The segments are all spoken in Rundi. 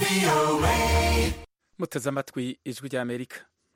muteze amatwi ijwi ry'Amerika.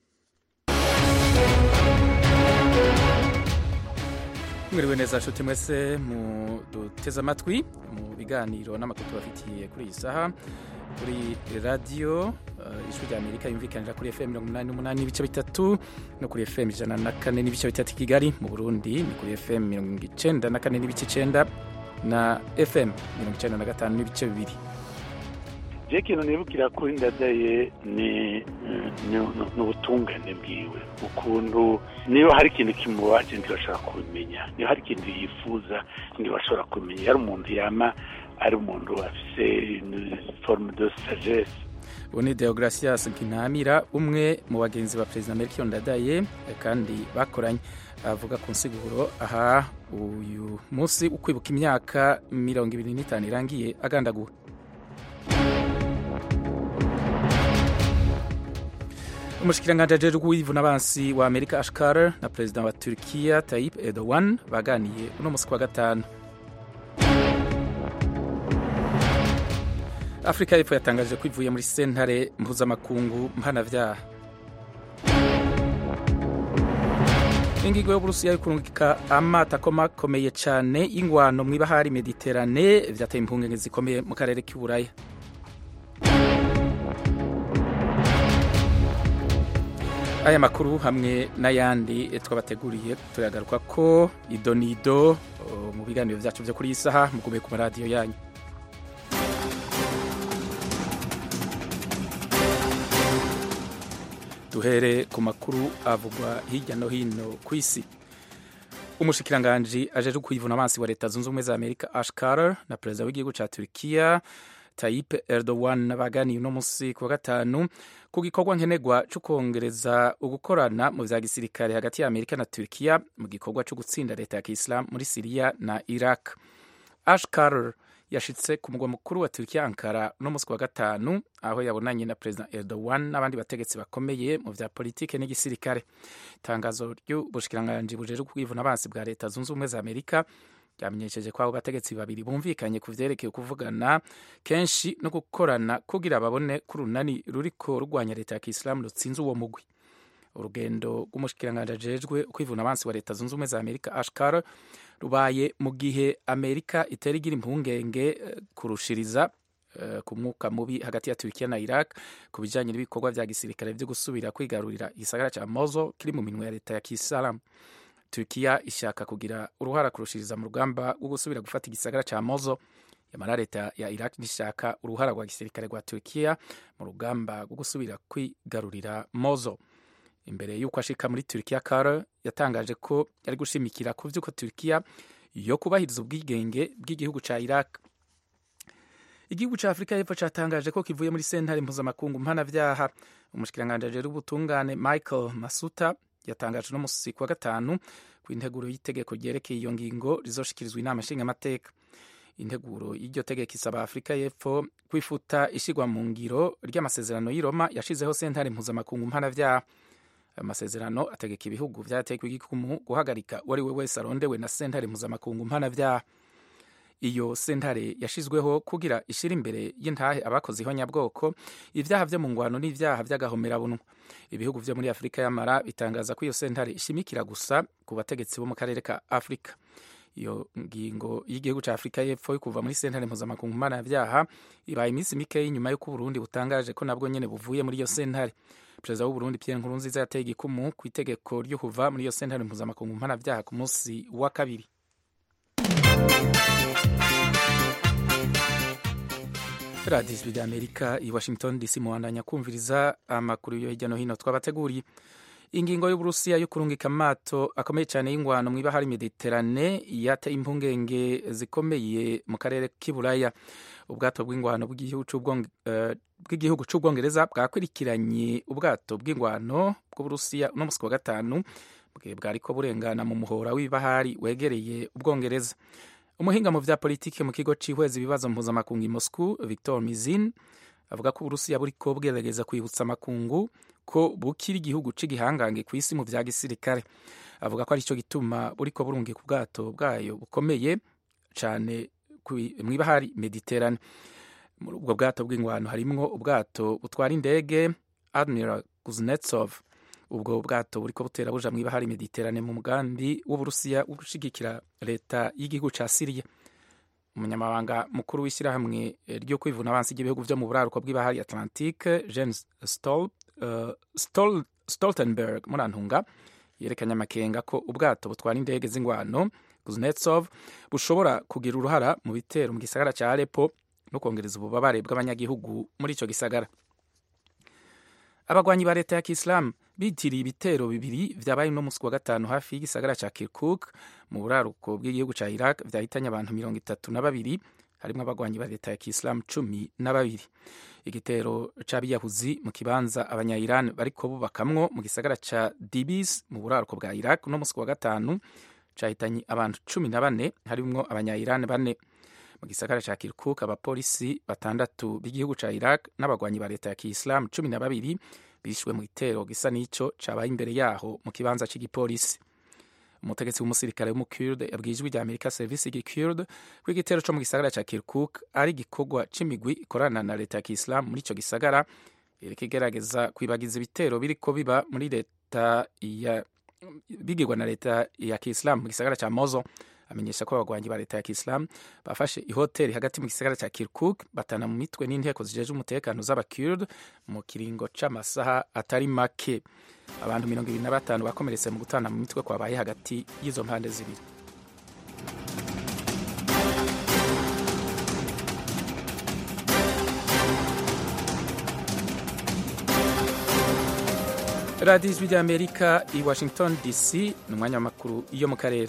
Mwiriwe neza nshuti mwese muduteze amatwi mu biganiro n'amakuru tubafitiye kuri iyi saha kuri radiyo ijwi ry'Amerika yumvikanira kuri FM 88 n'ibice bitatu no kuri FM 104 n'ibice bitatu Kigali. Mu Burundi ni kuri FM 94 n'ibice 9 na FM 95 n'ibice bibiri. Ikintu nibukira kuri Ndadaye ni ubutungane bwiwe, ukuntu niyo hari ikintu kimubaje ntibashaka kubimenya, niyo hari ikintu yifuza ntibashobora kumenya. Yari umuntu yama ari umuntu afise forme de sagesse. Ni Deogracias Nkinamira, umwe mu bagenzi ba President Melchior Ndadaye kandi bakoranye, avuga ku nsiguro aha uyu munsi ukwibuka imyaka 25 irangiye agandagura. Umushikiranganji ajejwe w'ivuna abansi wa Amerika Ash Carter na President wa Turkiya Tayyip Erdogan baganiye uno musi kwa gatanu. Afrika y'Epfo yatangaje ko ivuye muri sentare mpuzamakungu mpanavyaha. Ingingo y'Uburusiya yo kurungika amato akomeye cane y'ingwano mw'ibahari Mediterane vyateye impungenge zikomeye mu karere k'Iburaya. Aya makuru hamwe n'ayandi twabateguriye turagaruka ko idonido mu biganiro vyacu vyo kuri iyi saha, mugume ku radio yanyu. Duhere ku makuru avugwa hirya no hino ku isi. Umushikiranganji ajejwe kwivuna abansi wa Leta Zunze Ubumwe za Amerika Ash Carter na Perezida w'igihugu ca Turkiya Tayyip Erdogan baganiye uno musi ku wa gatanu ku gikorwa nkenerwa cyo kongereza ugukorana mu vya gisirikare hagati ya Amerika na Turkiya mu gikorwa cyo gutsinda leta ya Kiislamu muri Syria na Iraq. Ash Carter yashitse ku mugwa mukuru wa Turkiya Ankara no musi wa gatanu, aho yabonanye na President Erdogan n'abandi bategetsi bakomeye mu vya politike n'igisirikare. Itangazo ry'ubushikiranganji bujejwe kwivuna abansi bwa Leta Zunze Ubumwe za Amerika byamenyesheje ko abo bategetsi babiri bumvikanye ku vyerekeye kuvugana kenshi no gukorana kugira babone ko urunani ruriko rurwanya leta ya Kiislamu rutsinze uwo mugwi. Urugendo rw'umushikiranganji ajejwe kwivuna abansi wa Leta Zunze Ubumwe za Amerika Ash Carter rubaye mu gihe Amerika itera igira impungenge kurushiriza ku mwuka mubi hagati ya Turkiya na Iraq ku bijanye n'ibikorwa vya gisirikare vyo gusubira kwigarurira igisagara ca Mosul kiri mu minwe ya leta ya Kiislamu. Turkiya ishaka kugira uruhara kurushiriza mu rugamba rwo gusubira gufata igisagara ca Mosul, yamara leta ya Iraq nishaka uruhara rwa gisirikare rwa Turkiya mu rugamba rwo gusubira kwigarurira Mosul. Imbere y'uko ashika muri Turkiya, Carter yatangaje ko yari gushimikira ku vy'uko Turkiya yo kubahiriza ubwigenge bw'igihugu ca Iraq. Igihugu ca Afrika y'Epfo catangaje ko kivuye muri sentare mpuzamakungu mpanavyaha. Umushikiranganji ajejwe ubutungane Michael Masuta yatangaje no musi kwa gatanu ku integuro y'itegeko ryerekeye iyo ngingo rizoshikirizwa inama nshingamateka. Integuro y'iryo tegeko isaba Afrika y'Epfo kwifuta ishigwa mu ngiro ry'amasezerano y'i Roma yashizeho sentare mpuzamakungu mpanavyaha. Ayo masezerano ategeka ibihugu vyatekwe igikumu guhagarika uwari we wese arondewe na sentare mpuzamakungu mpanavyaha. Iyo sentare yashizweho kugira ishira imbere y'intahe abakoze ihonyabwoko, ivyaha vyo mu ngwano n'ivyaha vy'agahomerabunwa. Ibihugu vyo muri Afrika y'Amara bitangaza ko iyo sentare ishimikira gusa ku bategetsi bo mu karere ka Afrika. Iyo ngingo y'igihugu ca Afrika y'Epfo yo kuva muri sentare mpuzamakungu mpanavyaha ibaye iminsi mikeyi nyuma y'uko Burundi butangaje ko nabwo nyene buvuye muri iyo sentare. Perezida w'u Burundi Pierre Nkurunziza yateye igikumu ku itegeko ryo kuva muri iyo sentare mpuzamakungu mpanavyaha ku munsi wa kabiri. Radio Ijwi ry'Amerika i Washington DC muhandanya kumviriza amakuru yo hirya no hino twabateguriye. Ingingo y'Uburusiya yo kurungika amato akomeye cyane y'ingwano mw'ibahari Mediterane yateye impungenge zikomeye mu karere k'Iburaya. Ubwato bw'ingwano bw'igihugu c'Ubwongereza bwakurikiranye ubwato bw'ingwano bw'Uburusiya no musi wa gatanu bwariko burengana mu muhora w'ibahari wegereye Ubwongereza. Umuhinga mu vya politike mu kigo cihweza ibibazo mpuzamakungu i Moscow, Victor Mizin, avuga ko Uburusiya buriko bwegerageza kwibutsa amakungu ko bukiri igihugu c'igihangange kw'isi mu vya gisirikare. Avuga ko arico gituma buriko burungika ubwato bwayo bukomeye cane mw'ibahari Mediterane. muri ubwo bwato bw'ingwano harimwo ubwato butwara indege Admiral Kuznetsov. ubwo bwato buriko butera buja mw'ibahari Mediterane mu mugambi w'Uburusiya wo gushigikira leta y'igihugu ca Syria. Umunyamabanga mukuru w'ishyirahamwe ryo kwivuna abansi ry'ibihugu vyo mu buraruko bw'ibahari Atlantique Jens Stoltenberg murantunga yerekanye amakenga ko ubwato butwara indege z'ingwano Kuznetsov bushobora kugira uruhara mu bitero mu gisagara ca Aleppo no kongereza ububabare bw'abanyagihugu muri ico gisagara. Abagwanyi ba leta ya Kiislamu bitiriye ibitero bibiri vyabaye no musi wa gatanu hafi y'igisagara ca Kirkuk mu buraruko bw'igihugu ca Iraq vyahitanye abantu 32 harimwo abagwanyi ba leta ya Kiislamu 12. Igitero c'abiyahuzi mu kibanza abanya-Iran bariko bubakamwo mu gisagara ca Dibis mu buraruko bwa Iraq no musi wa gatanu cahitanye abantu 14 harimwo abanya-Iran 4. Mu gisagara ca Kirkuk abapolisi 6 b'igihugu ca Iraq n'abagwanyi ba leta ya Kiislamu 12 bishwe mu gitero gisa n'ico cabaye imbere yaho mu kibanza c'igipolisi. Umutegetsi w'umusirikare w'umukurde yabwiye ijwi rya Amerika Service y'Ikurde ko igitero co mu gisagara ca Kirkuk ari igikorwa c'imigwi ikorana na leta ya Kiislamu muri ico gisagara iriko igerageza kwibagiza ibitero biriko biba muri leta bigirwa na leta ya Kiislamu mu gisagara ca Mosul. Amenyesha ko abagwanyi ba leta ya Kiislamu bafashe ihoteli hagati mu gisagara ca Kirkuk batana mu mitwe n'inteko zijeje umutekano z'abakurde mu kiringo c'amasaha atari make. Abantu 25 bakomeretse mu gutana mu mitwe kwabaye hagati y'izo mpande zibiri. Radio Ijwi rya Amerika i Washington DC ni umwanya w'amakuru yo mu karere.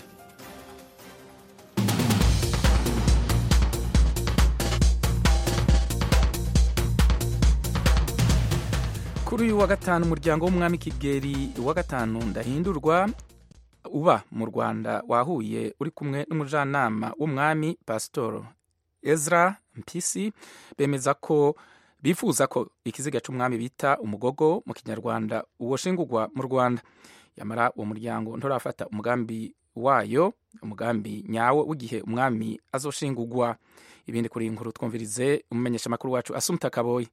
Kuri uyu wa gatanu umuryango w'umwami Kigeli wa gatanu Ndahindurwa uba mu Rwanda wahuye uri kumwe n'umujanama w'umwami Pastor Ezra Mpyisi bemeza ko bifuza ko ikiziga c'umwami bita umugogo mu kinyarwanda uwoshingurwa mu Rwanda. Yamara uwo muryango nturafata umugambi wayo, umugambi nyawo w'igihe umwami azoshingurwa. Ibindi kuri inkuru twumvirize umumenyesha makuru wacu Asumta Kaboyi.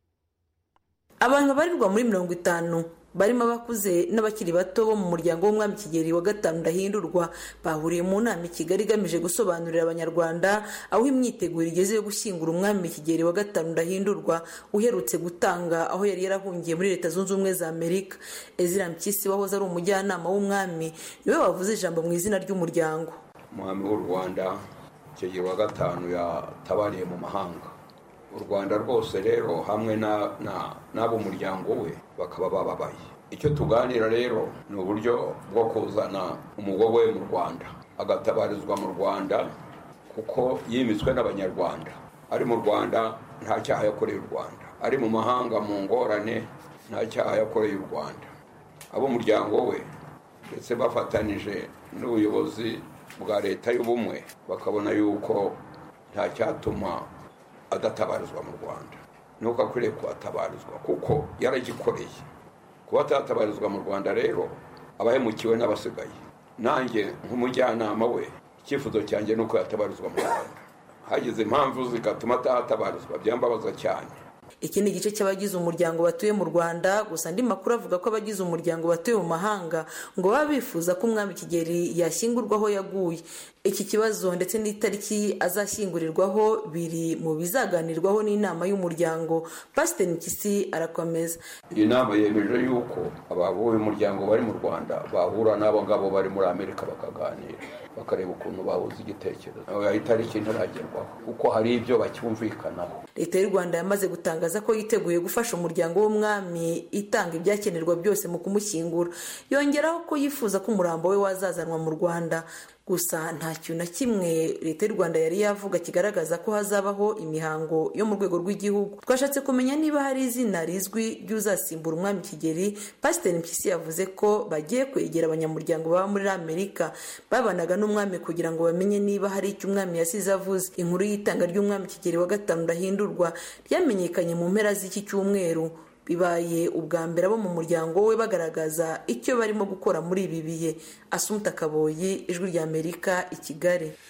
Abantu barirwa muri 50 barimo abakuze n'abakiri bato bo mu muryango w'umwami Kigeli wa gatanu Ndahindurwa bahuriye mu nama i Kigali igamije gusobanurira abanyarwanda aho imyiteguro igeze yo gushyingura umwami Kigeli wa gatanu Ndahindurwa uherutse gutanga aho yari yarahungiye muri Leta Zunze Ubumwe za Amerika. Ezra Mpyisi wahoze ari umujyanama w'umwami niwe wavuze ijambo mu izina ry'umuryango. Umwami w'u Rwanda Kigeli wa gatanu yatabariye mu mahanga. U Rwanda rwose rero hamwe n'abo muryango we bakaba bababaye. Icyo tuganira rero ni uburyo bwo kuzana umugogo we mu Rwanda agatabarizwa mu Rwanda kuko yimitswe n'abanyarwanda. Ari mu Rwanda nta cyaha yakoreye u Rwanda, ari mu mahanga mu ngorane nta cyaha yakoreye u Rwanda. Abo muryango we ndetse bafatanije n'ubuyobozi bwa leta y'ubumwe bakabona yuko nta cyatuma adatabarizwa mu Rwanda. Nuko akwiriye kuhatabarizwa kuko yaragikoreye. Kuba atatabarizwa mu Rwanda rero abahemukiwe n'abasigaye. Nanjye nk'umujyanama we icyifuzo cyanjye nuko yatabarizwa mu Rwanda. Hagize impamvu zigatuma atatabarizwa byambabaza cyane. Iki ni igice cy'abagize umuryango batuye mu Rwanda, gusa andi makuru avuga ko abagize umuryango batuye mu mahanga ngo baba bifuza ko umwami Kigeli yashyingurwa aho yaguye. Iki kibazo ndetse n'itariki azashyingurirwaho biri mu bizaganirwaho n'inama y'umuryango. Pastor Mpyisi arakomeza. Iyi nama yemeje yuko abavuye umuryango bari mu Rwanda bahura n'abo ngabo bari muri Amerika bakaganira bakareba ukuntu bahuza igitekerezo. Aho itariki ntaragerwaho kuko hari ibyo bacyumvikanaho. Leta y'u Rwanda yamaze gutangaza ko yiteguye gufasha umuryango w'umwami itanga ibyakenerwa byose mu kumushyingura. Yongeraho ko yifuza ko umurambo we wazazanwa mu Rwanda. Gusa nta kintu na kimwe Leta y'u Rwanda yari yavuga kigaragaza ko hazabaho imihango yo mu rwego rw'igihugu. Twashatse kumenya niba hari izina rizwi ry'uzasimbura umwami Kigeli. Pastor Mpyisi yavuze ko bagiye kwegera abanyamuryango baba muri Amerika babanaga n'umwami kugira ngo bamenye niba hari icyo umwami yasize avuze. Inkuru y'itanga ry'umwami Kigeli wa gatanu Ndahindurwa ryamenyekanye mu mpera z'iki cyumweru. Bibaye ubwa mbere abo mu muryango we bagaragaza icyo barimo gukora muri ibi bihe. Asumta Kaboyi, Ijwi rya Amerika i Kigali.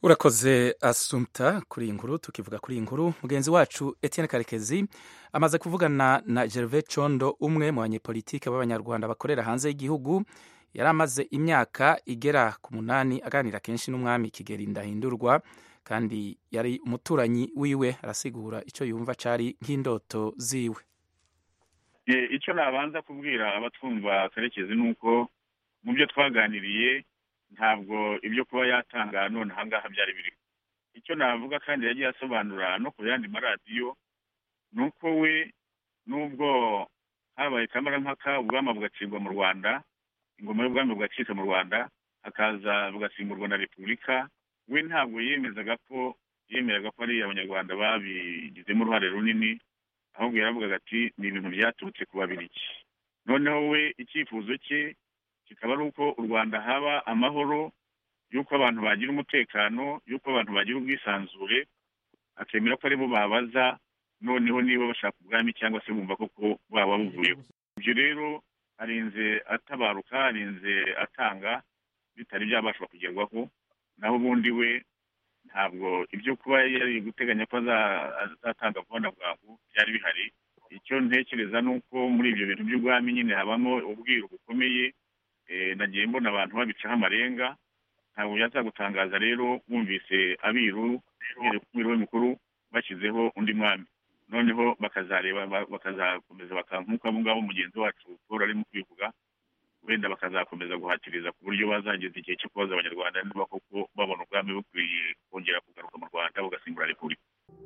urakoze Assumpta kuri inkuru. Tukivuga kuri inkuru, mugenzi wacu Etienne Karekezi amaze kuvugana na Gervais Condo, umwe mu banyepolitike b'abanyarwanda bakorera hanze y'igihugu. Yari amaze imyaka igera ku 8 aganira kenshi n'umwami Kigeli Ndahindurwa, kandi yari umuturanyi wiwe. Arasigura icyo yumva cari nk'indoto ziwe. Icyo nabanza kubwira abatwumva Karekezi nuko mu byo twaganiriye ntabwo ibyo kuba yatanga none ahangaha byari biri. Icyo navuga kandi yagiye asobanura no ku yandi maradiyo nuko we nubwo habaye kamarampaka ubwami bugacibwa mu Rwanda, ingoma y'ubwami bugacika mu Rwanda, hakaza bugasimburwa na repubulika, we ntabwo yemeraga ko ari abanyarwanda babigizemo uruhare runini, ahubwo yaravugaga ati ni ibintu byaturutse ku Babirigi. Noneho we icyifuzo cye kikaba ari uko u Rwanda haba amahoro, yuko abantu bagira umutekano, yuko abantu bagira ubwisanzure, akemera ko ari bo babaza noneho niba bashaka ubwami cyangwa se bumva koko baba buvuyeho. Ibyo rero arinze atabaruka, arinze atanga bitari byabashwa kugerwaho. Naho ubundi we ntabwo ibyo kuba yari guteganya ko azatanga vuba bwangu byari bihari. Icyo ntekereza nuko muri ibyo bintu by'ubwami nyine habamo ubwiru bukomeye, nagiye mbona abantu babicaho amarenga. Ntabwo yazagutangaza rero bumvise abiru we mukuru bashyizeho undi mwami, noneho bakazakomeza bakankuka abo ngabo mugenzi wacu Paul arimo kwivuga, wenda bakazakomeza guhatiriza ku buryo bazageza igihe cyo kubaza abanyarwanda niba koko babona ubwami bukwiye kongera kugaruka mu Rwanda bugasimbura repubulika.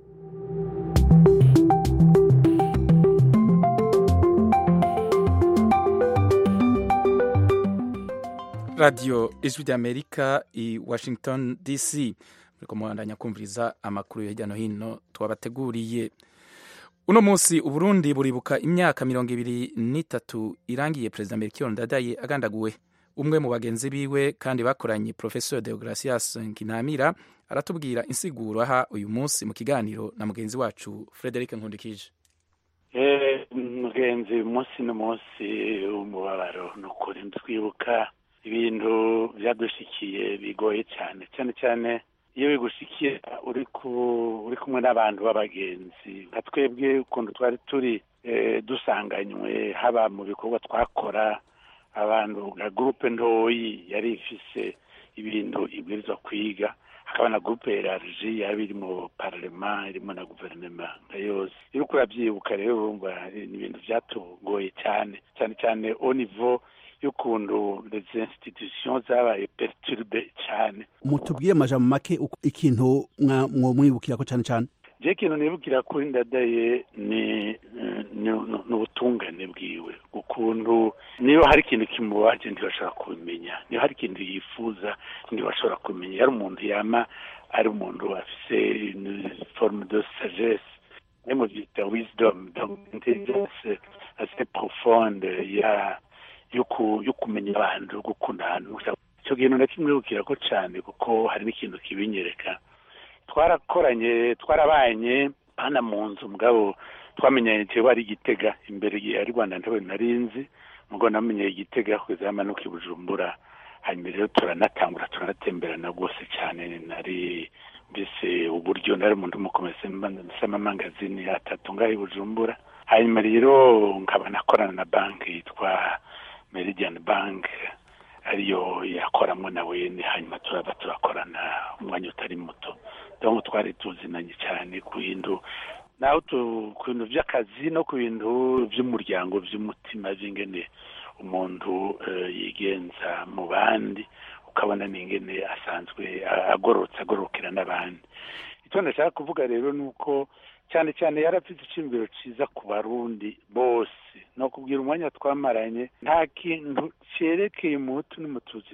Radio Ijwi ry'Amerika i Washington DC. Muriko muhandanya kumviriza amakuru hirya no hino twabateguriye. Uno munsi Uburundi buribuka imyaka 23 irangiye President Melchior Ndadaye agandaguwe. Umwe mu bagenzi biwe kandi bakoranye Professor Deogracias Nkinamira aratubwira insiguro aha uyu munsi mu kiganiro na mugenzi wacu Frederic Nkundikije. Mugenzi munsi no munsi umubabaro nukuri twibuka ibintu byadushikiye bigoye cyane cyane iyo bigushikiye uri kumwe n'abantu b'abagenzi nka twebwe ukuntu twari turi dusanganywe, haba mu bikorwa twakora, abantu nka groupe ntoyi yari ifise ibintu ibwirizwa kwiga, hakaba na groupe élargie yabiri mu parlement irimo na guverinoma yose. Iyo kurabyibuka rero urumva ni ibintu byatugoye cyane au niveau y'ukuntu les institutions zabaye perturbé cyane. Mutubwire amajambo make ikintu mwibukira ko cyane. Je kintu nibukira kuri Ndadaye ni ubutungane bwiwe, ukuntu niyo hari ikintu kimubaje ntibashobora kubimenya, niyo hari ikintu yifuza ntibashobora kubimenya. Yari umuntu yama ari umuntu afise une forme de sagesse, même de wisdom, d'intelligence assez profonde yo kumenya abantu, gukunda abantu. Icyo kintu nakimwibukira ko cyane kuko hari n'ikintu kibinyereka. Twarabanye hana mu nzu mugabo twamenyanye cyo ari Gitega imbere ari Rwanda ntawe narinzi, mugo namenye Gitega kugeza amanuka Bujumbura. Hanyuma rero turanatemberana rwose cyane, nari mbese uburyo nari umuntu mukomese nsama magazine atatu ngaho Bujumbura. Hanyuma rero nkaba nakorana na banki yitwa Meridian Bank ariyo yakoramo nawe, hanyuma turakorana umwanya utari muto. Donc twari tuzinanye cyane ku bintu naho ku bintu by'akazi no ku bintu by'umuryango by'umutima by'ingene umuntu yigenza mu bandi, ukabona n'ingene asanzwe agorokera n'abandi. Icyo ndashaka kuvuga rero nuko cyane yarafite icyumviro cyiza ku Barundi bose, no kubwira umwanya twamaranye nta kintu cyerekeye umuhutu n'umututsi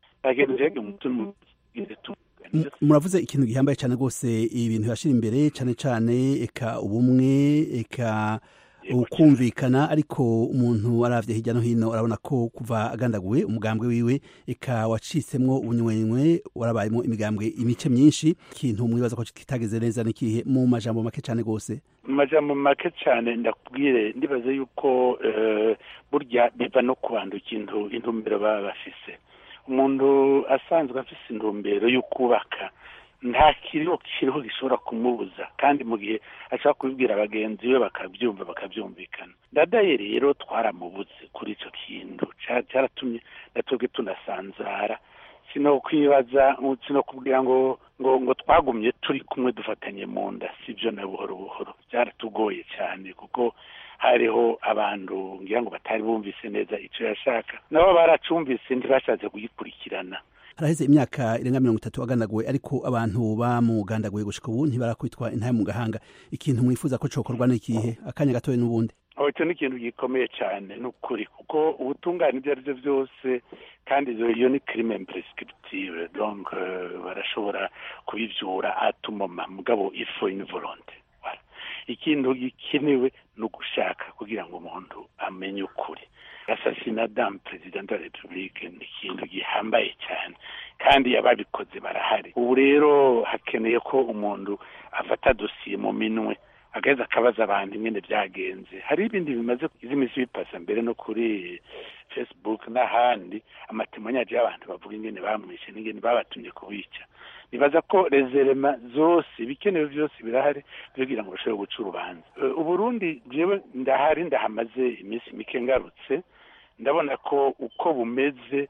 muravuze ikintu gihambaye cyane rwose, ibintu yashira imbere cyane eka ubumwe, eka ukumvikana. Ariko umuntu aravye hirya no hino arabona ko kuva agandaguwe umugambwe wiwe eka wacitsemwo ubunywenywe, warabayemo imigambwe imice myinshi. Ikintu mwibaza ko kitageze neza nikihe mu majambo make cyane rwose? Mu majambo make cyane ndakubwire, ndibaze yuko burya biva no kubandu ikintu intumbero baba bafise. Umuntu asanzwe afise intumbero yo kubaka nta kiriho gishobora kumubuza, kandi mu gihe ashaka kubibwira abagenzi be bakabyumva bakabyumvikana. Ndadaye rero twaramubuze kuri icyo kintu, cyaratumye natwebwe tunasanzara. Sino kwibaza, sino kubwira ngo twagumye turi kumwe dufatanye mu nda, sibyo na buhoro buhoro byaratugoye cyane, kuko hariho abantu ngira ngo batari bumvise neza icyo yashaka, nabo baracumvise ntibashatse kugikurikirana. Haraheze imyaka irenga 30 agandaguwe, ariko abantu bamugandaguye gushika ubu ntibarakwitwa intahe mu gahanga. Ikintu mwifuza ko cokorwa n'ikihe? Akanya gatoye n'ubundi. Icyo ni ikintu gikomeye cyane n'ukuri, kuko ubutungane ibyo ari byo byose, kandi iyo ni crime imprescriptible, donc barashobora kubivyura atumoma, mugabo il faut une volonté. Ikintu gikenewe no gushaka kugira ngo umuntu amenye ukuri. Assassinat d'un président de la République ni ikintu gihambaye cyane, kandi ababikoze barahari. Ubu rero hakeneye ko umuntu afata dosiye mu minwe, agaheza akabaza abantu ingene byagenze. Hari ibindi bimaze izimisi bipasa mbere no kuri Facebook n'ahandi, amatemonyage y'abantu bavuga ingene bamwishe n'ingene babatumye kubica. Nibaza ko rezerema zose bikenewe byose birahari kugira ngo bashobore guca urubanza. Uburundi jewe ndahari, ndahamaze iminsi mike ngarutse, ndabona ko uko bumeze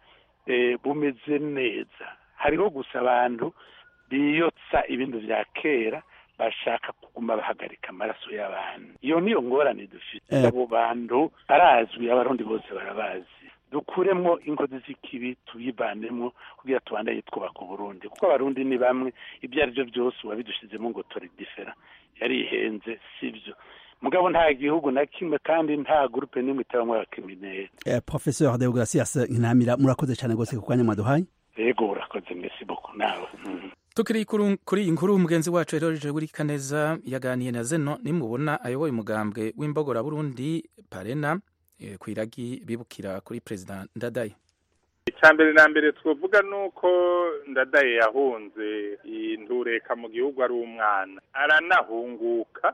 neza. Hariho gusa abantu biyotsa ibintu vya kera, bashaka kuguma bahagarika amaraso y'abantu. Iyo niyo ngorane dufite. Abo bantu arazwi, abarundi bose barabazi. Dukuremo inkozi z'ikibi, tuyibanemo kugira tubandanye twubaka Burundi, kuko abarundi ni bamwe. Ibyo ari byo byose wabidushizemo ngo tori different yarihenze, sivyo. Mugabo nta gihugu na kimwe kandi nta groupe nimwe itabamwe abacriminel. Professeur Deogracias Ntamira, murakoze cyane gose ku kwanya mwaduhaye. Yego, urakoze, merci beaucoup nawe. Tukiri kuri inkuru, umugenzi wacu Eroje Burikaneza yaganiye na Zeno nimubona ayoboye umugambwe w'imbogora Burundi Parena kwiragi bibukira kuri President Ndadaye. Icyambere na mbere twovuga nuko Ndadaye yahunze indureka mu gihugu ari umwana, aranahunguka,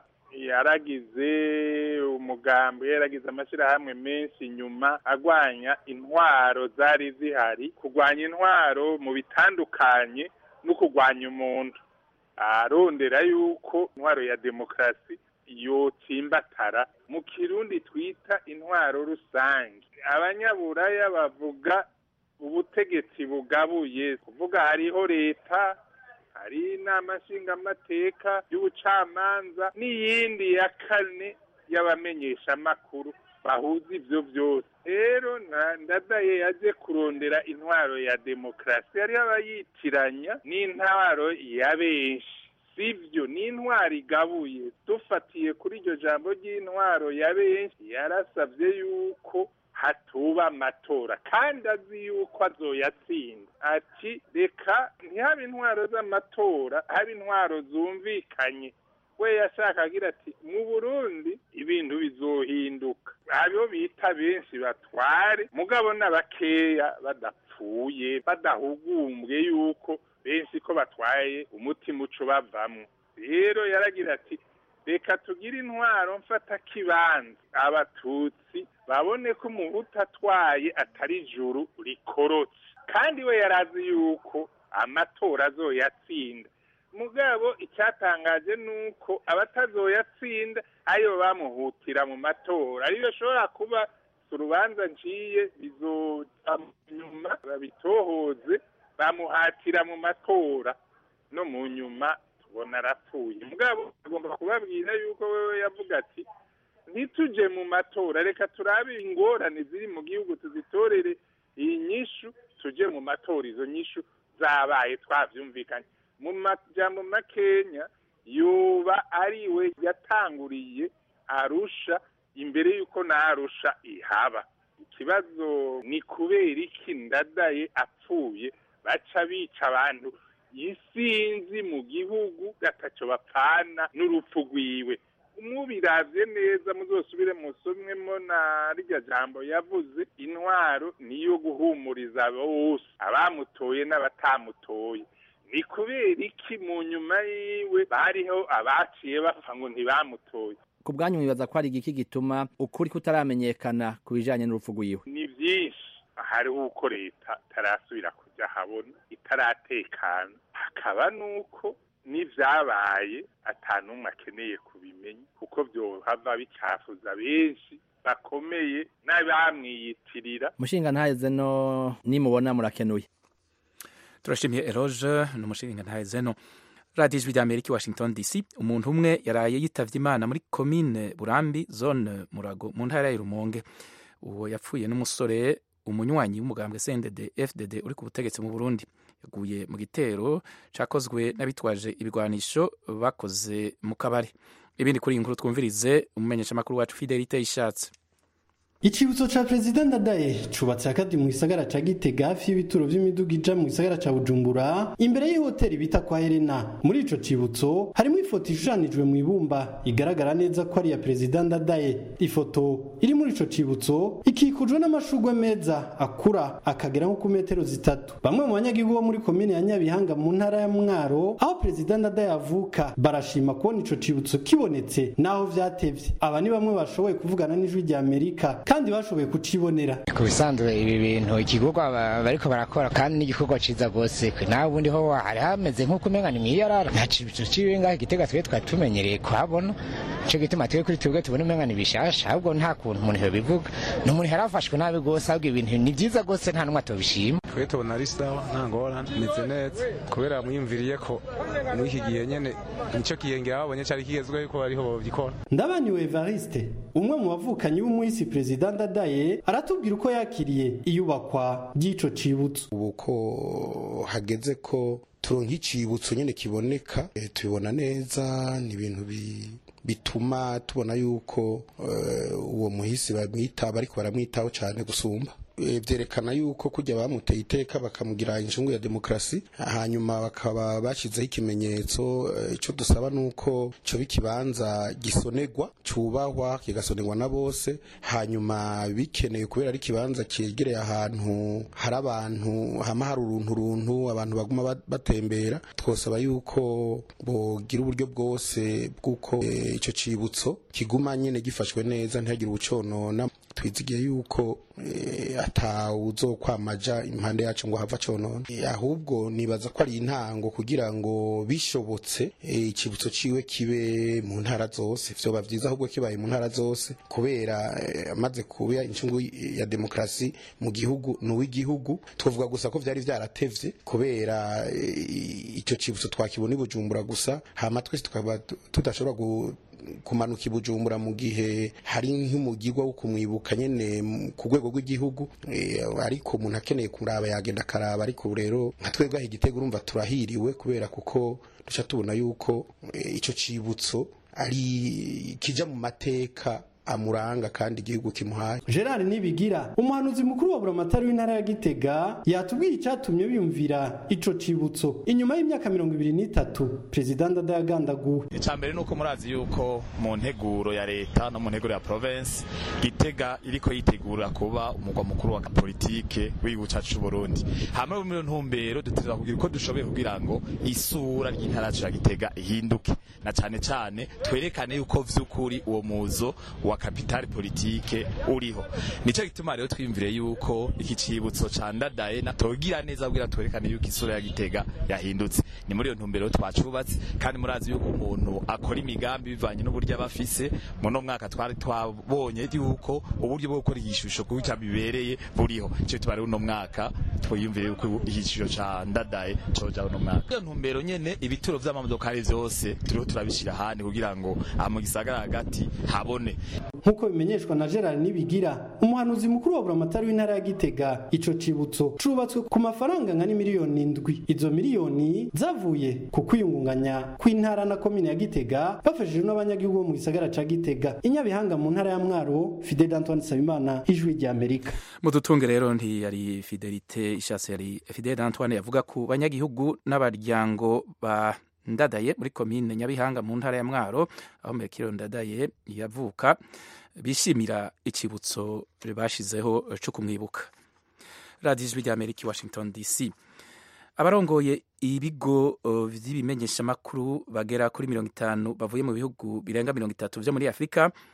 yaragize umugambi, yaragize amashirahamwe menshi nyuma agwanya intwaro zari zihari, kugwanya intwaro mu bitandukanye no kugwanya umuntu. Arondera yuko intwaro ya demokrasi yotsimbatara, mu Kirundi twita intwaro rusange. Abanyaburaya bavuga ubutegetsi bugabuye, kuvuga hariho leta, hari inama nshingamateka y'ubucamanza n'iyindi ya kane y'abamenyesha amakuru bahuza ivyo byose. Rero Ndadaye yaje kurondera intwaro ya demokrasi, yari abayitiranya n'intwaro ya benshi, sivyo, ni intwaro igabuye. Dufatiye kuri iryo jambo ry'intwaro ya benshi, yarasavye yuko hatuba amatora, kandi azi yuko azoyatsinda. Ati reka ntihabe intwaro z'amatora, habe intwaro zumvikanye. We yashaka agira ati mu Burundi ibintu bizohinduka, abo bita benshi batware, mugabo n'abakeya badapfuye, badahugumbwe yuko benshi ko batwaye umutima uco bavamwe. Rero yaragira ati reka tugire intwaro mfata kibanza, abatutsi babone ko umuhutu atwaye atari ijuru rikorotse. Kandi we yarazi yuko amatora azoyatsinda. Mugabo icyatangaje nuko abatazoyatsinda ayo bamuhutira mu matora, ariyo shobora kuba urubanza nciye bizoza nyuma babitohoze, bamuhatira mu matora, no mu nyuma tubona arapfuye. Mugabo agomba kubabwira yuko wewe yavuga ati ntituje mu matora, reka turabe ingorane ziri mu gihugu tuzitorere iyi nyishu, tuje mu matora izo nyishu zabaye twavyumvikanye. Mu majambo makenya, yoba ari we yatanguriye Arusha imbere yuko na Arusha ihaba. Ikibazo ni kubera iki Ndadaye apfuye baca bica abantu isinzi mu gihugu gataco bapfana n'urupfu rwiwe. Mubiravye neza muzosubire musomwemo na rya jambo yavuze, intwaro niyo guhumuriza bose, abamutoye n'abatamutoye. Ni kubera iki mu nyuma yiwe bariho abaciye bapfa ngo ntibamutoye? Ku bwanyu mwibaza ko ari igiki gituma ukuri kutaramenyekana ku bijanye n'urupfu rwiwe? Ni byinshi. Hariho uko leta tarasubira kujya habona, hataratekana hakaba nuko n'ivyabaye atanumwe akeneye kubimenya kuko vyohava bicafuza benshi bakomeye n'abamwiyitirira. Mushinga ntaheze no nimubona murakenuye. Turashimiye Eroge n'umushinga ntaheze no. Radio Ijwi ry'Amerika Washington DC. Umuntu umwe yaraye yitavye Imana muri commune Burambi zone Murago mu ntara ya Rumonge. Uwo yapfuye n'umusore umunywanyi w'umugambwe CNDD FDD uri ku butegetsi mu Burundi. Yaguye mu gitero cakozwe n'abitwaje ibigwanisho bakoze mu kabari. Ibindi kuri inkuru twumvirize umumenyesha makuru wacu Fidelite Ishatse. Icibutso ca President Ndadaye cubatse akadi mu gisagara ca Gitega hafi y'ibituro vy'imiduga ija mu gisagara ca Bujumbura imbere y'ihoteli bita kwa Helena. Muri ico cibutso harimo ifoto ishushanijwe mu ibumba igaragara neza ko ari ya President Ndadaye. Ifoto iri muri ico cibutso ikikujwe n'amashugwe meza akura akagera nko ku metero 3. Bamwe mu banyagihugu bo muri komine ya Nyabihanga mu ntara ya Mwaro aho President Ndadaye avuka barashima kubona ico cibutso kibonetse naho vyatevye. Aba ni bamwe bashoboye kuvugana n'Ijwi ry'Amerika kandi bashoboye kucibonera. Ku bisanzwe ibi bintu igikorwa bariko barakora kandi n'igikorwa ciza gose kwe naho ubundi ho hari hameze nk'uko umenga ni mwiyarara nta cibutso ciwe ngaho Gitega twe twatumenyereye kuhabona ico gituma twe kuri twebwe tubona umenga ni bishasha ahubwo nta kuntu umuntu yobivuga n'umuntu harafashwe nabi gose ahubwo ibintu ni vyiza gose nta numwe atobishima. Twe tubona ari sawa nta ngorane meze neza kubera mwiyumviriye ko muri iki gihe nyene nico kiyengera babonye cari kigezwe yuko ariho bobikora. Ndabaniwe Evariste umwe mu bavukanyi b'umuhisi President Ndadaye aratubwira uko yakiriye iyubakwa ry'ico cibutso. Uko hageze ko turonka icibutso nyene kiboneka tubibona neza ni ibintu bituma tubona yuko uwo muhisi bamwitaba ariko baramwitaho cyane gusumba. Vyerekana yuko kujya bamuteye iteka bakamugira inshungu ya demokrasi hanyuma bakaba bashizeho ikimenyetso ico dusaba nuko cyo bikibanza gisonegwa cubahwa kigasonegwa na bose hanyuma bikeneye kubera ari kibanza cyegereye ahantu hari abantu hama hari uruntu abantu baguma batembera twosaba yuko bogira uburyo bwose bwuko ico cibutso kiguma nyene gifashwe neza ntihagire ubuconona. Twizigiye yuko atawuzokwamaja impande yacu ngo hava conona ahubwo nibaza ko ari intango kugira ngo bishobotse icibutso ciwe kibe mu ntara zose vyoba vyiza ahubwo kibaye mu ntara zose kubera amaze kuba incungu ya demokrasi mu gihugu n'uw'igihugu tuvuga gusa ko vyari vyaratevye kubera ico cibutso twakibona i Bujumbura gusa hama twese tukaba tudashobora kumanuka i Bujumbura mu gihe hari nk'umugirwa wo kumwibuka nyene ku rwego rw'igihugu ariko umuntu akeneye kuraba yagenda karaba ariko rero nka twebwe Igitego urumva turahiriwe kubera kuko duca tubona yuko ico cibutso ari kija mu mateka amuranga kandi igihugu kimuhaye. Gerard Nibigira umuhanuzi mukuru wa Buramatari w'intara ya Gitega yatubwiye icyatumye biyumvira ico cibutso inyuma y'imyaka 23 President Ndadaye agandaguwe. Icambere nuko murazi yuko mu nteguro ya leta no mu nteguro ya province Gitega iriko yitegura kuba umugwa mukuru wa politike w'igihugu cacu c'u Burundi. Hamwe mu ntumbero duteza kugira uko dushoboye kugira ngo isura ry'intara ya Gitega ihinduke na cane twerekane yuko vy'ukuri uwo muzo wa kapitali politike uriho. Nico gituma rero twimvire yuko iki cibutso ca Ndadaye natogira neza kugira twerekane yuko isura ya Gitega yahindutse. Ni muri iyo ntumbero twacubatse kandi murazi yuko umuntu akora imigambi bivanye n'uburyo abafise mu no mwaka twari twabonye yuko uburyo bwo gukora igishusho kuko bibereye buriho. Cyo tubare uno mwaka twiyumvire yuko igishusho ca Ndadaye coja uno mwaka. Iyo ntumbero nyene ibituro vy'amamodokari vyose turiho turabishira handi kugira ngo mu gisagara hagati habone. Nkuko bimenyeshwa na Gerard Nibigira umuhanuzi mukuru wa Buramatari w'intara ya Gitega ico cibutso cubatswe ku mafaranga ngani miliyoni 7. Izo miliyoni zavuye ku kwiyungunganya kw'intara na komine ya Gitega bafashijwe n'abanyagihugu mu gisagara ca Gitega. Inyabihanga mu ntara ya Mwaro Fidel Antoine Sabimana Ijwi ry'Amerika. Mudutunge rero nti yari Fidelite Ishatse yari Fidel Antoine yavuga ku banyagihugu n'abaryango ba Ndadaye muri komine Nyabihanga mu ntara ya Mwaro aho Melchior Ndadaye yavuka bishimira icibutso bashizeho cyo kumwibuka. Radio Ijwi ry'Amerika Washington DC. Abarongoye ibigo vy'ibimenyesha makuru bagera kuri 50 bavuye mu bihugu birenga 30 vyo muri Afrika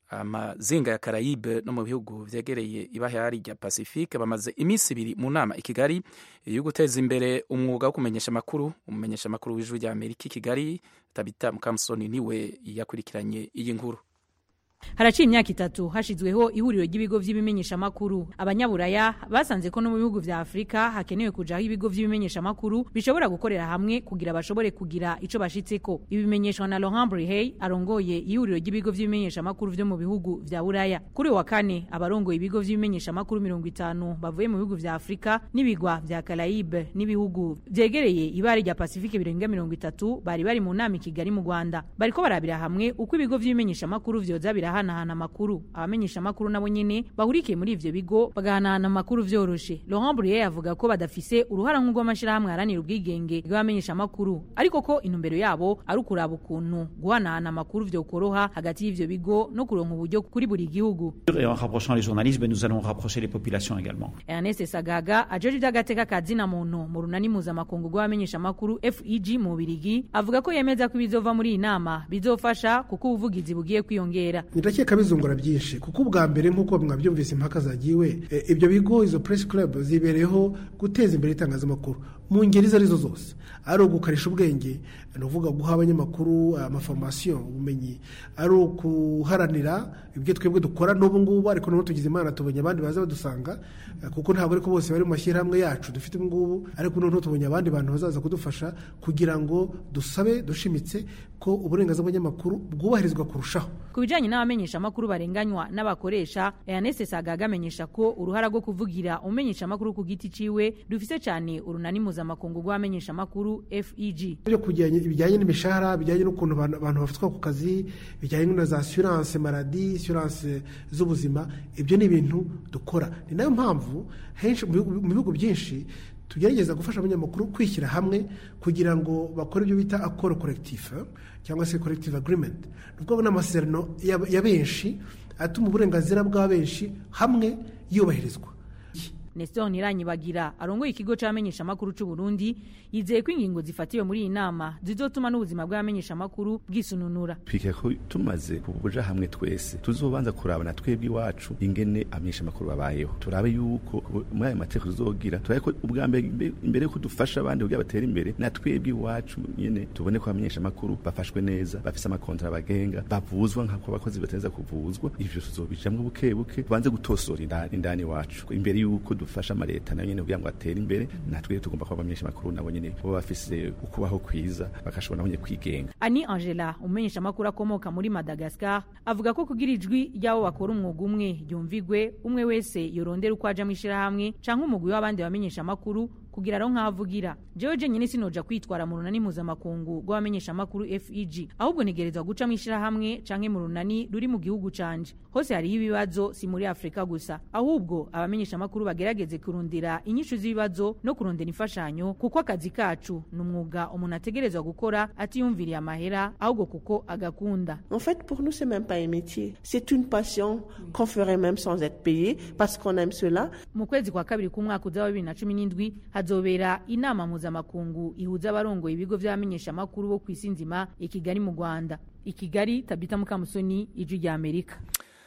amazinga ya Caraïbe no mu bihugu vyegereye ibahari rya Pacifique bamaze iminsi ibiri mu nama i Kigali yo guteza imbere umwuga wo kumenyesha amakuru. Umumenyesha amakuru w'Ijwi rya Amerika i Kigali Tabita Mukamusoni niwe yakurikiranye iyi nkuru. Haraciye imyaka 3 hashizweho ihuriro ry'ibigo vy'ibimenyesha makuru. Abanyaburaya basanze ko no mu bihugu vya Afrika hakenewe kujaho ibigo vy'ibimenyesha makuru bishobora gukorera hamwe kugira bashobore kugira ico bashitseko. Ibimenyeshwa na Laurent Brihey arongoye ihuriro ry'ibigo vy'ibimenyesha makuru vyo mu bihugu vya Buraya. Kuri wa kane abarongoye ibigo vy'ibimenyesha makuru 50 bavuye mu bihugu vya Afrika n'ibigwa vya Caraïbe n'ibihugu vyegereye ibari rya Pacifique birenga 30 bari mu nama i Kigali mu Rwanda. Bariko barabira hamwe uko ibigo vy'ibimenyesha makuru vyoza hana makuru. Abamenyesha makuru nabo nyene bahurikiye muri ivyo bigo bagahanahana amakuru vyoroshe. Laurent Bruyère avuga ko badafise uruhara nk'urwo amashirahamwe aharanira ubwigenge bw'abamenyesha makuru, ariko ko intumbero yabo ari ukuraba ukuntu guhanahana amakuru vyokoroha hagati y'ivyo bigo no kuronka uburyo kuri buri gihugu. Et en rapprochant les journalistes, nous allons rapprocher les populations également. Ernest Sagaga ajeje ivy'agateka kazina muntu mu runani mpuzamakungu rw'abamenyesha makuru FEG mu Birigi avuga ko yemeza ko bizova muri iyi nama bizofasha kuko ubuvugizi bugiye kwiyongera. Ndakeka bizungura byinshi kuko ubwa mbere nk'uko mwabyumvise impaka zagiwe ibyo bigo izo press club zibereho guteza imbere itangazamakuru mu ngeri zarizo zose, ari ugukarisha ubwenge, no kuvuga guha abanyamakuru amaformation ubumenyi, ari ukuharanira ibyo twebwe dukora n'ubu ngubu, ariko no tugize Imana tubonye abandi baza badusanga kuko ntabwo ariko bose bari mu mashyirahamwe yacu dufite ngubu, ariko no tubonye abandi bantu bazaza kudufasha kugira ngo dusabe dushimitse ko uburenganzira bw'abanyamakuru bwubahirizwa kurushaho. Kubijanye n'abamenyesha makuru barenganywa n'abakoresha, Ernest Sagaga amenyesha ko uruhara rwo kuvugira umenyesha makuru ku giti ciwe rufise cyane urunani mpuzamakungu rw'abamenyesha makuru FEG. Byo kujyanye ibijyanye n'imishahara, bijyanye n'ukuntu abantu bafatwa ku kazi, bijyanye na za assurance maladie, assurance z'ubuzima, ibyo ni ibintu dukora. Ni nayo mpamvu henshi mu bihugu byinshi tugerageza gufasha abanyamakuru kwishyira hamwe kugira ngo bakore ibyo bita accord collectif cyangwa se collective agreement. Nubwo n'amasezerano ya benshi atuma uburenganzira bwa benshi hamwe yubahirizwa. Nestor Niranyibagira arongoye ikigo c'amenyesha makuru c'u Burundi yizeye ko ingingo zifatiwe muri iyi nama zizotuma n'ubuzima bw'amenyesha makuru bwisununura. Twike ko tumaze kubuja hamwe twese tuzobanza kurabana twebwe iwacu ingene amenyesha makuru babayeho, turabe yuko muri ayo mateka tuzogira turabe ko ubwambe imbere ko dufasha abandi kugira batera imbere na twebwe iwacu nyene tubone ko amenyesha makuru bafashwe neza, bafise amakontra bagenga, bavuzwa nk'ako abakozi bateza kuvuzwa. Ivyo tuzobijamwe bukebuke tubanze gutosora indani iwacu imbere yuko dufasha amaleta na nyene kugira ngo atere imbere, natwe tugomba kuba abamenyesha makuru nabo nyene bo bafise ukubaho kwiza bakashobora nabo nyene kwigenga. Ani Angela umenyesha makuru akomoka muri Madagascar avuga ko kugira ijwi ryabo bakora umwuga umwe yumvigwe umwe wese yorondera uko aja mwishira hamwe canke umugwi w'abandi bamenyesha makuru kugira ro nkavugira. Jewe nyine sinoja kwitwara mu runani mpuzamakungu rw'abamenyesha makuru FEG, ahubwo negerezwa guca mwishira hamwe canke mu runani ruri mu gihugu canje. Hose hari ibibazo si muri Afrika gusa, ahubwo abamenyesha makuru bagerageze kurundira inyishu z'ibibazo no kurondera imfashanyo, kuko akazi kacu n'umwuga umuntu ategerezwa gukora atiyumviriye amahera ahubwo kuko agakunda. En fait, pour nous c'est même pas un métier, c'est une passion qu'on ferait même sans être payé parce qu'on aime cela. Mu kwezi kwa kabiri ku mwaka wa 2017 hazobera inama mpuzamakungu ihuza abarongoye ibigo vy'abamenyesha makuru bo kwisi nzima i Kigali mu Rwanda. I Kigali, Tabita Mukamusoni, Ijwi rya Amerika.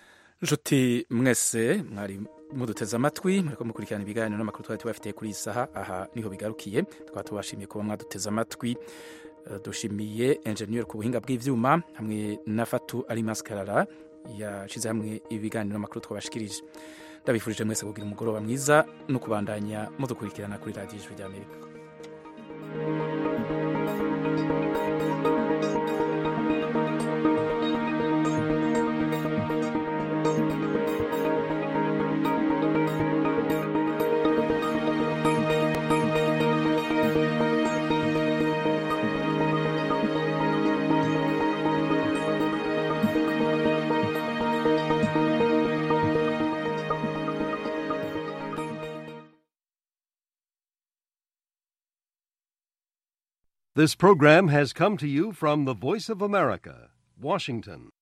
Nshuti mwese mwari muduteze amatwi, muriko mukurikirana ibiganiro n'amakuru twari tubafitiye kuri isaha. Aha niho bigarukiye, twaba tubashimiye kuba mwaduteze amatwi. Dushimiye engineer ku buhinga bw'ivyuma hamwe na Fatu ari Maskarara yashize hamwe ibiganiro n'amakuru twabashikirije. Ndabifurije mwese kugira umugoroba mwiza no kubandanya mudukurikirana kuri Radio Ijwi rya Amerika. This program has come to you from the Voice of America, Washington.